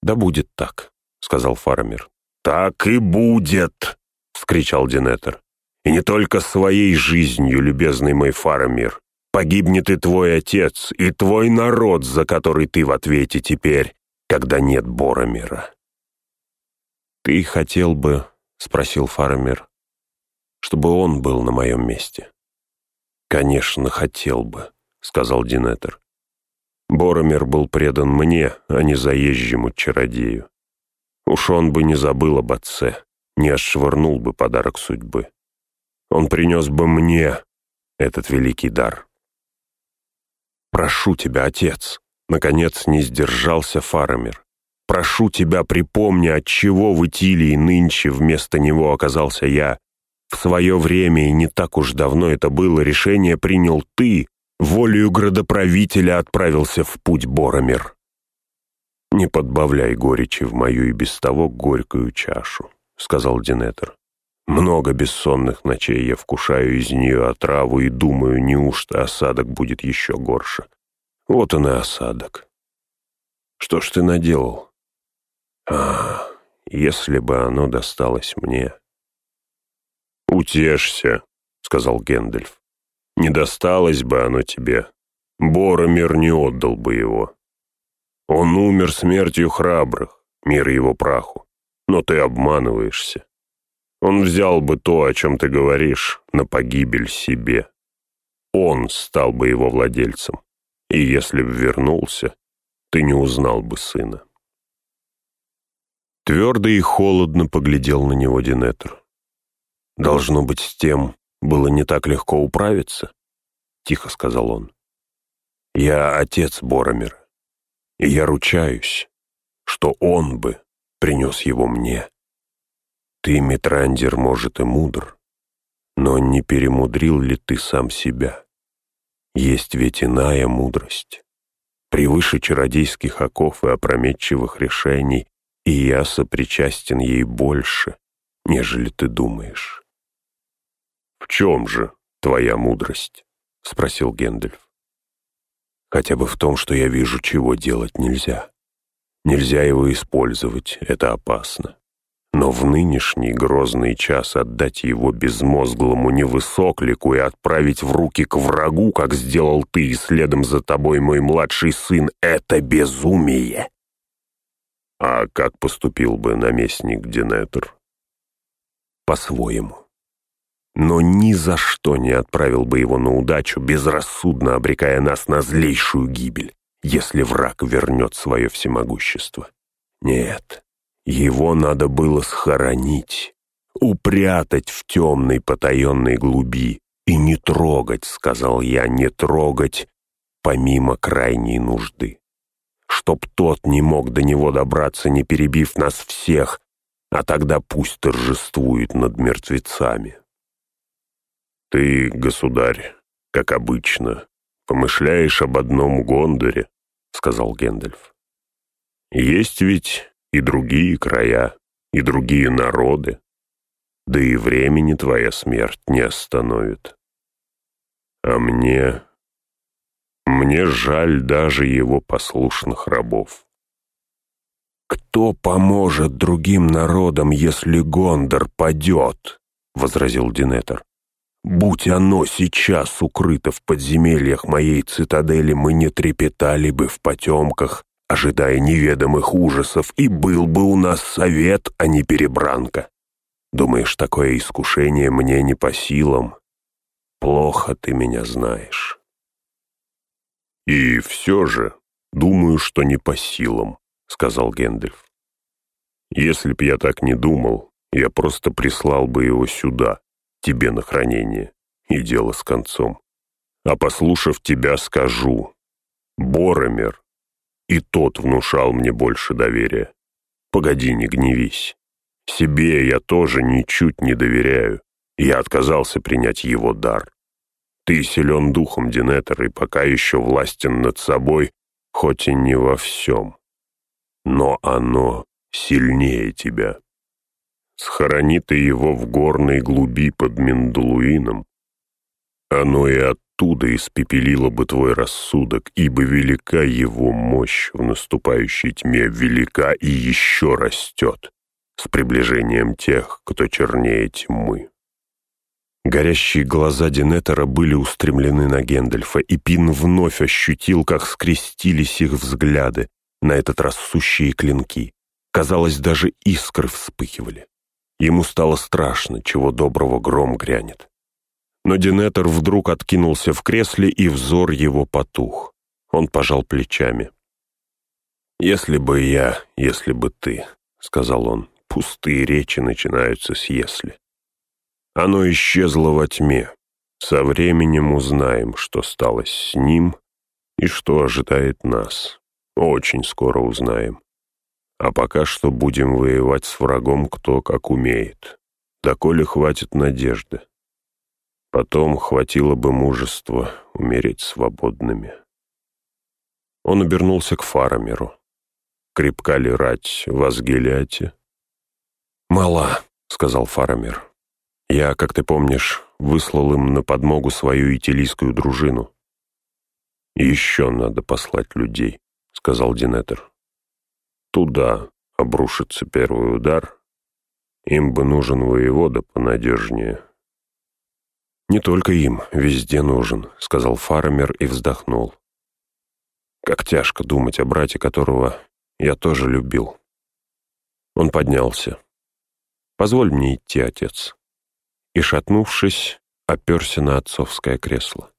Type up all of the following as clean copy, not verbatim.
«Да будет так», — сказал Фарамир. «Так и будет!» — вскричал Денетер. «И не только своей жизнью, любезный мой Фарамир. Погибнет и твой отец, и твой народ, за который ты в ответе теперь, когда нет Боромира». «Ты хотел бы, — спросил Фарамир, — чтобы он был на моем месте?» «Конечно, хотел бы», — сказал Денетер. «Боромир был предан мне, а не заезжему чародею. Уж он бы не забыл об отце, не отшвырнул бы подарок судьбы. Он принес бы мне этот великий дар». «Прошу тебя, отец!» — наконец не сдержался Фарамир. «Прошу тебя, припомни, отчего в Итилии нынче вместо него оказался я. В свое время, и не так уж давно это было, решение принял ты, волею градоправителя отправился в путь Боромир. «Не подбавляй горечи в мою и без того горькую чашу», — сказал Денетер. «Много бессонных ночей я вкушаю из нее отраву и думаю, неужто осадок будет еще горше. Вот он и осадок. Что ж ты наделал? Если бы оно досталось мне». «Утешься», — сказал Гэндальф. «Не досталось бы оно тебе. Боромир не отдал бы его. Он умер смертью храбрых, мир его праху. Но ты обманываешься. Он взял бы то, о чем ты говоришь, на погибель себе. Он стал бы его владельцем. И если б вернулся, ты не узнал бы сына». Твердо и холодно поглядел на него Денетер. «Должно быть, с тем было не так легко управиться», — тихо сказал он. «Я отец Боромира, и я ручаюсь, что он бы принес его мне. Ты, Митрандер, может, и мудр, но не перемудрил ли ты сам себя? Есть ведь иная мудрость, превыше чародейских оков и опрометчивых решений, и я сопричастен ей больше, нежели ты думаешь». «В чем же твоя мудрость?» — спросил Гэндальф. «Хотя бы в том, что я вижу, чего делать нельзя. Нельзя его использовать, это опасно. Но в нынешний грозный час отдать его безмозглому невысоклику и отправить в руки к врагу, как сделал ты, и следом за тобой мой младший сын, это безумие». «А как поступил бы наместник Денетер?» «По-своему. Но ни за что не отправил бы его на удачу, безрассудно обрекая нас на злейшую гибель, если враг вернет свое всемогущество. Нет, его надо было схоронить, упрятать в темной потаенной глуби и не трогать, сказал я, не трогать, помимо крайней нужды. Чтоб тот не мог до него добраться, не перебив нас всех, а тогда пусть торжествует над мертвецами». «Ты, государь, как обычно, помышляешь об одном Гондоре», — сказал Гэндальф. «Есть ведь и другие края, и другие народы, да и времени твоя смерть не остановит. А мне жаль даже его послушных рабов». «Кто поможет другим народам, если Гондор падет?» — возразил Денетер. «Будь оно сейчас укрыто в подземельях моей цитадели, мы не трепетали бы в потемках, ожидая неведомых ужасов, и был бы у нас совет, а не перебранка. Думаешь, такое искушение мне не по силам? Плохо ты меня знаешь». «И все же, думаю, что не по силам», — сказал Гэндальф. «Если б я так не думал, я просто прислал бы его сюда, тебе на хранение, и дело с концом. А послушав тебя, скажу: Боромир, и тот внушал мне больше доверия. Погоди, не гневись. Себе я тоже ничуть не доверяю. Я отказался принять его дар. Ты силен духом, Денетер, и пока еще властен над собой, хоть и не во всем. Но оно сильнее тебя. Схорони ты его в горной глуби под Миндалуином, Оно и оттуда испепелило бы твой рассудок, ибо велика его мощь в наступающей тьме, велика и еще растет с приближением тех, кто чернее тьмы». Горящие глаза Денетера были устремлены на Гэндальфа, и Пин вновь ощутил, как скрестились их взгляды, на этот раз сущие клинки. Казалось, даже искры вспыхивали. Ему стало страшно, чего доброго гром грянет. Но Денетер вдруг откинулся в кресле, и взор его потух. Он пожал плечами. «Если бы я, если бы ты», — сказал он, — «пустые речи начинаются с «если». Оно исчезло во тьме. Со временем узнаем, что стало с ним и что ожидает нас. Очень скоро узнаем. А пока что будем воевать с врагом кто как умеет. Доколе хватит надежды. Потом хватило бы мужества умереть свободными». Он обернулся к Фарамиру. «Крепка ли рать в Асгиляте?» «Мала», — сказал Фарамир. «Я, как ты помнишь, выслал им на подмогу свою итилийскую дружину». «Еще надо послать людей», — сказал Денетер. «Туда обрушится первый удар. Им бы нужен воевода понадежнее». «Не только им, везде нужен», — сказал Фарамир и вздохнул. «Как тяжко думать о брате, которого я тоже любил». Он поднялся. «Позволь мне идти, отец». И, шатнувшись, оперся на отцовское кресло.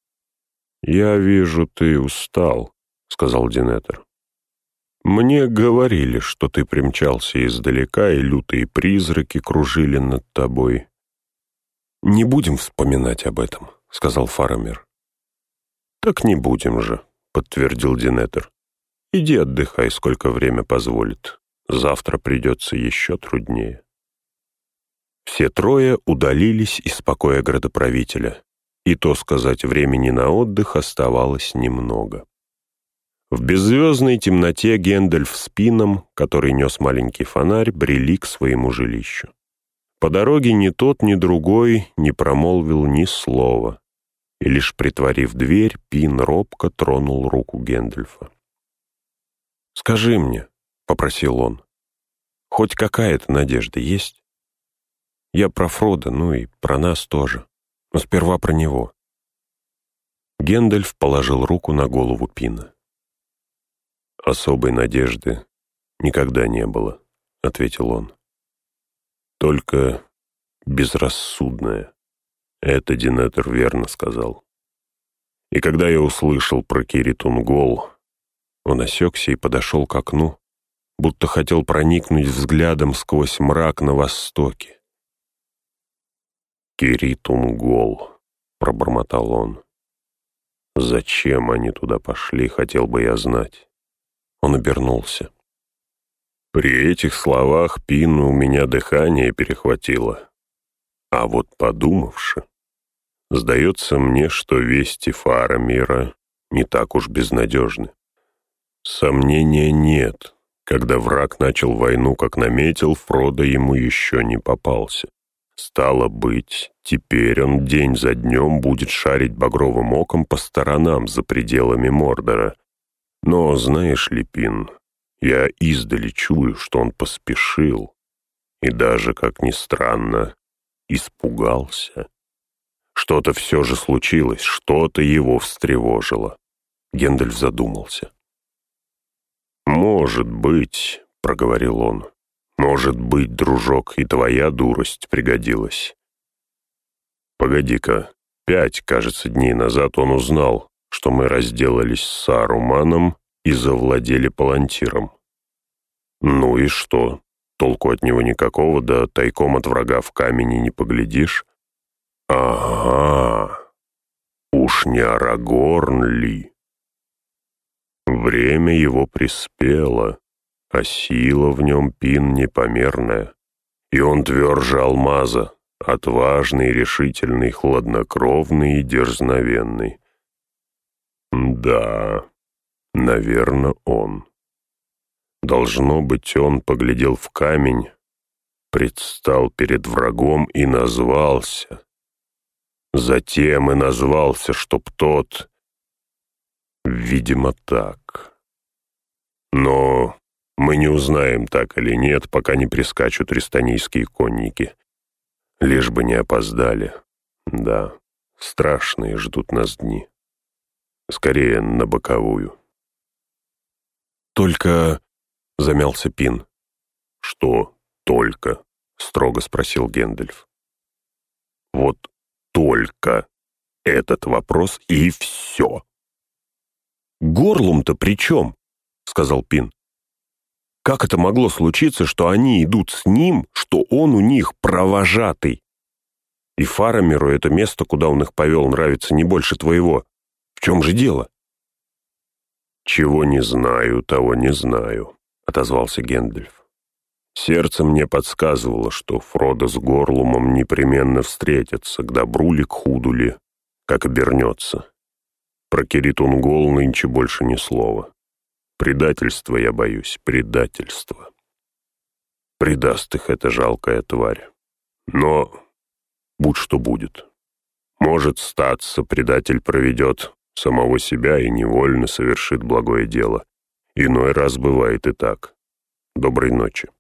«Я вижу, ты устал», — сказал Денетер. «Мне говорили, что ты примчался издалека, и лютые призраки кружили над тобой». «Не будем вспоминать об этом», — сказал Фарамир. «Так не будем же», — подтвердил Денетер. «Иди отдыхай, сколько время позволит. Завтра придется еще труднее». Все трое удалились из покоя градоправителя, и то сказать, времени на отдых оставалось немного. В беззвездной темноте Гэндальф с Пином, который нес маленький фонарь, брели к своему жилищу. По дороге ни тот, ни другой не промолвил ни слова, и лишь притворив дверь, Пин робко тронул руку Гэндальфа. «Скажи мне», — попросил он, — «хоть какая-то надежда есть? Я про Фродо, ну и про нас тоже, но сперва про него». Гэндальф положил руку на голову Пина. «Особой надежды никогда не было», — ответил он. «Только безрассудная. Это Денетер верно сказал. И когда я услышал про Кирит-Унгол, он осекся и подошел к окну, будто хотел проникнуть взглядом сквозь мрак на востоке. «Кирит-Унгол», — пробормотал он. «Зачем они туда пошли, хотел бы я знать». Он обернулся. При этих словах, Пин, у меня дыхание перехватило. А вот подумавши, сдается мне, что вести Фарамира не так уж безнадежны. Сомнения нет. Когда враг начал войну, как наметил, Фродо ему еще не попался. Стало быть, теперь он день за днем будет шарить багровым оком по сторонам за пределами Мордора. Но, знаешь ли, Пин, я издали чую, что он поспешил и даже, как ни странно, испугался. Что-то все же случилось, что-то его встревожило. Гэндальф задумался. «Может быть, — проговорил он, — может быть, дружок, и твоя дурость пригодилась. Погоди-ка, 5, кажется, дней назад он узнал, что мы разделались с Сааруманом и завладели Палантиром. Ну и что? Толку от него никакого, да тайком от врага в камени не поглядишь. Ага, уж не Арагорн ли? Время его приспело, а сила в нем, Пин, непомерная. И он тверже алмаза, отважный, решительный, хладнокровный и дерзновенный. Да, наверное, он. Должно быть, он поглядел в камень, предстал перед врагом и назвался. Затем и назвался, чтоб тот... Видимо, так. Но мы не узнаем, так или нет, пока не прискачут рестанийские конники. Лишь бы не опоздали. Да, страшные ждут нас дни. Скорее, на боковую. «Только...» — замялся Пин. «Что «только»?» — строго спросил Гэндальф. «Вот только этот вопрос и все». «Горлум-то при чем?» — сказал Пин. «Как это могло случиться, что они идут с ним, что он у них провожатый? И Фарамиру это место, куда он их повел, нравится не больше твоего. В чем же дело?» «Чего не знаю, того не знаю», — отозвался Гэндальф. «Сердце мне подсказывало, что Фродо с Горлумом непременно встретятся, к добру ли, к худу ли, как обернется. Про Кирит Унгол нынче больше ни слова. Предательство, я боюсь, предательство. Предаст их эта жалкая тварь. Но будь что будет. Может статься, предатель проведет самого себя и невольно совершит благое дело. Иной раз бывает и так. Доброй ночи».